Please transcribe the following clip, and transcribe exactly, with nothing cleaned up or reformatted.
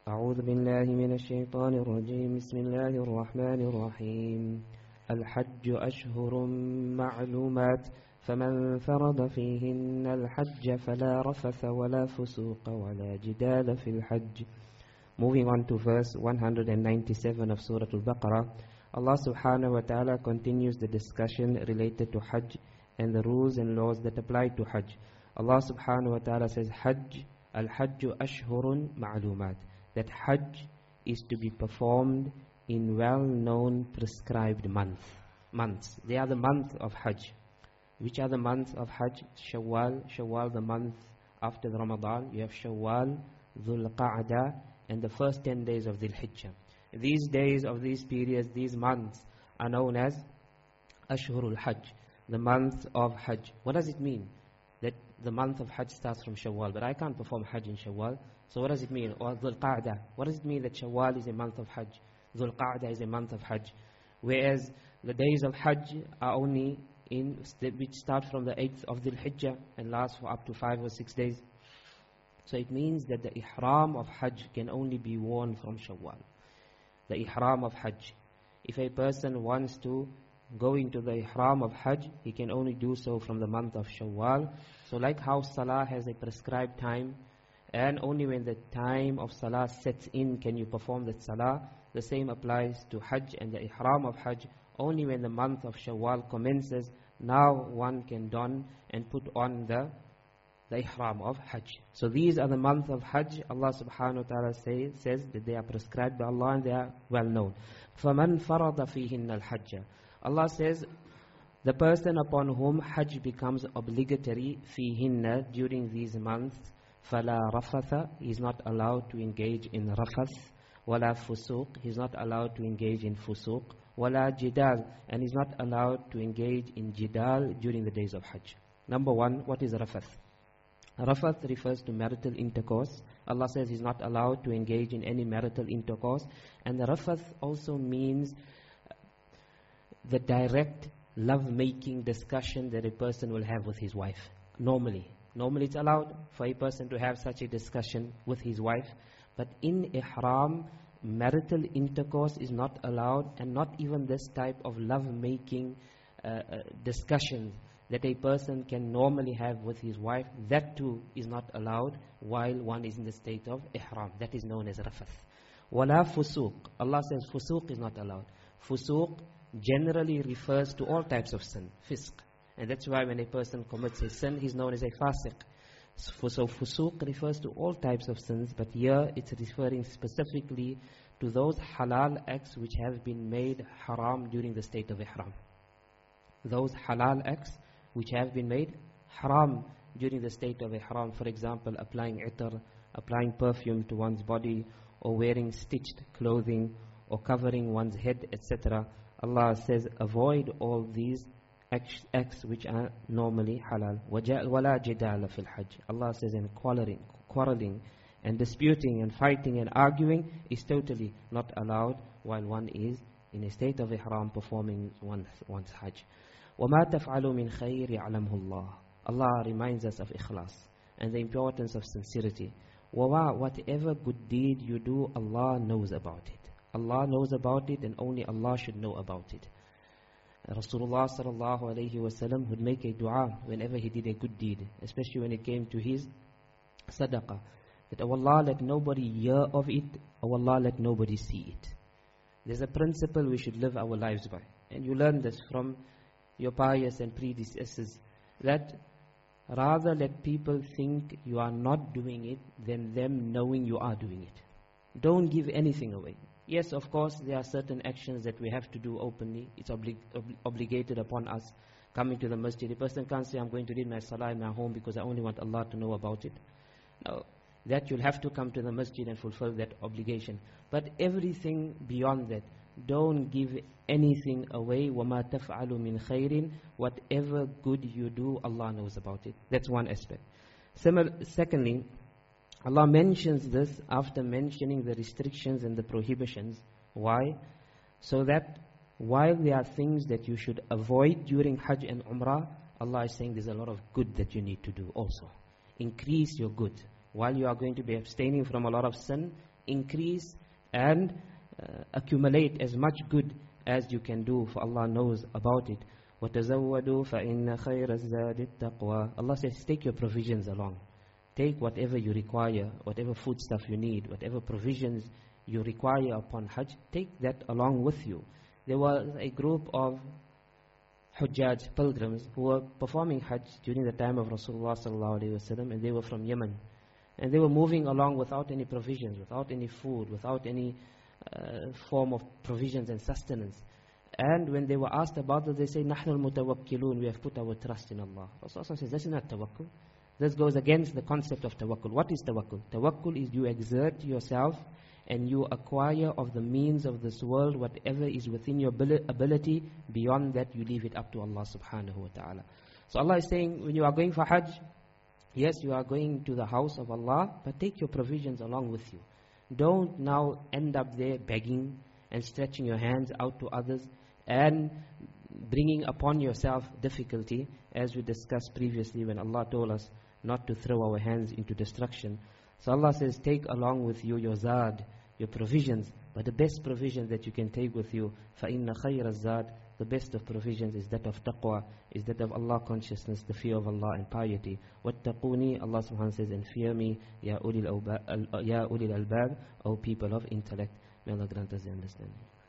أعوذ بالله من الشيطان الرجيم بسم الله الرحمن الرحيم الحج أشهر معلومات فمن فرض فيهن الحج فلا رفث ولا فسوق ولا جدال في الحج. Moving on to verse one hundred ninety-seven of Surah Al-Baqarah, Allah subhanahu wa ta'ala continues the discussion related to Hajj and the rules and laws that apply to Hajj. Allah subhanahu wa ta'ala says, Hajj, al-Hajju ashhurun ma'lumat, that Hajj is to be performed in well-known prescribed month, months. They are the month of Hajj. Which are the months of Hajj? Shawwal, Shawwal the month after the Ramadan. You have Shawwal, Dhul Qa'dah, and the first ten days of Dhul Hijjah. These days of these periods, these months are known as Ashhurul Hajj, the month of Hajj. What does it mean? That the month of Hajj starts from Shawwal, but I can't perform Hajj in Shawwal. So what does it mean? Or Dhul Qa'dah. What does it mean that Shawwal is a month of Hajj? Dhul Qa'dah is a month of Hajj. Whereas the days of Hajj are only in, which start from the eighth of Dhul Hijjah and last for up to five or six days. So it means that the ihram of Hajj can only be worn from Shawwal. The ihram of Hajj. If a person wants to go into the ihram of Hajj, he can only do so from the month of Shawwal. So like how Salah has a prescribed time, and only when the time of Salah sets in can you perform that Salah, the same applies to Hajj and the ihram of Hajj. Only when the month of Shawwal commences, now one can don and put on the the ihram of Hajj. So these are the month of Hajj. Allah subhanahu wa ta'ala say, says that they are prescribed by Allah and they are well known. فَمَنْ فَرَضَ فِيهِنَّ الْحَجَّ. Allah says, the person upon whom Hajj becomes obligatory فِيهِنَّ during these months, فَلَا رَفَثَ, he is not allowed to engage in rafath, وَلَا فُسُوق, he is not allowed to engage in fusuq, وَلَا جِدَال, and he is not allowed to engage in jidal during the days of Hajj. Number one, what is rafath? Rafath refers to marital intercourse. Allah says he's not allowed to engage in any marital intercourse. And the rafath also means the direct love-making discussion that a person will have with his wife. Normally. Normally it's allowed for a person to have such a discussion with his wife. But in ihram, marital intercourse is not allowed, and not even this type of love-making uh, uh, discussion that a person can normally have with his wife, that too is not allowed while one is in the state of ihram. That is known as rafath. Wala fusuq. Allah says fusuq is not allowed. Fusuq generally refers to all types of sin, fisq. And that's why when a person commits a sin, he's known as a fasiq. So fusuq refers to all types of sins, but here it's referring specifically to those halal acts which have been made haram during the state of ihram. Those halal acts which have been made haram during the state of ihram. For example, applying itar, applying perfume to one's body, or wearing stitched clothing, or covering one's head, et cetera. Allah says, avoid all these acts, acts which are normally halal. وَلَا جِدَالَ فِي الْحَجِّ. Allah says, and quarreling, quarreling and disputing and fighting and arguing is totally not allowed while one is in a state of ihram performing one's, one's hajj. وَمَا تَفْعَلُوا مِنْ خَيْرِ يَعْلَمْهُ اللَّهُ. Allah reminds us of ikhlas and the importance of sincerity. وَمَا, whatever good deed you do, Allah knows about it. Allah knows about it, and only Allah should know about it. Rasulullah sallallahu alayhi wa sallam would make a dua whenever he did a good deed, especially when it came to his sadaqah, that, oh Allah, let nobody hear of it, oh Allah, let nobody see it. There's a principle we should live our lives by, and you learn this from your pious and predecessors, that rather let people think you are not doing it than them knowing you are doing it. Don't give anything away. Yes, of course, there are certain actions that we have to do openly. It's oblig ob obligated upon us. Coming to the masjid, a person can't say, I'm going to read my salah in my home because I only want Allah to know about it. No, that you'll have to come to the masjid and fulfill that obligation. But everything beyond that, don't give anything away. وَمَا تَفْعَلُ مِنْ خَيْرٍ. Whatever good you do, Allah knows about it. That's one aspect. Secondly, Allah mentions this after mentioning the restrictions and the prohibitions. Why? So that while there are things that you should avoid during Hajj and Umrah, Allah is saying there's a lot of good that you need to do also. Increase your good. While you are going to be abstaining from a lot of sin, increase and uh, accumulate as much good as you can do, for Allah knows about it. وَتَزَوَّدُوا فَإِنَّ خَيْرَ الزَّادِ التَّقْوَى. Allah says, take your provisions along. Take whatever you require, whatever food stuff you need, whatever provisions you require upon Hajj, take that along with you. There was a group of Hujjaj, pilgrims, who were performing Hajj during the time of Rasulullah sallallahu alaihi wasallam, and they were from Yemen. And they were moving along without any provisions, without any food, without any uh, form of provisions and sustenance. And when they were asked about it, they say, نَحْنُ الْمُتَوَكِّلُونَ, we have put our trust in Allah. Rasulullah says, this is not tawakkul. This goes against the concept of tawakkul. What is tawakkul? Tawakkul is you exert yourself and you acquire of the means of this world whatever is within your ability. Beyond that, you leave it up to Allah subhanahu wa ta'ala. So Allah is saying, when you are going for Hajj, yes, you are going to the house of Allah, but take your provisions along with you. Don't now end up there begging and stretching your hands out to others and bringing upon yourself difficulty, as we discussed previously when Allah told us not to throw our hands into destruction. So Allah says, take along with you your zad, your provisions, but the best provision that you can take with you, فَإِنَّ خَيْرَ الزَّادِ, the best of provisions is that of taqwa, is that of Allah consciousness, the fear of Allah and piety. وَاتَّقُونِي, Allah subhanahu wa ta'ala says, and fear me, ya ulil albab, O people of intellect. May Allah grant us the understanding.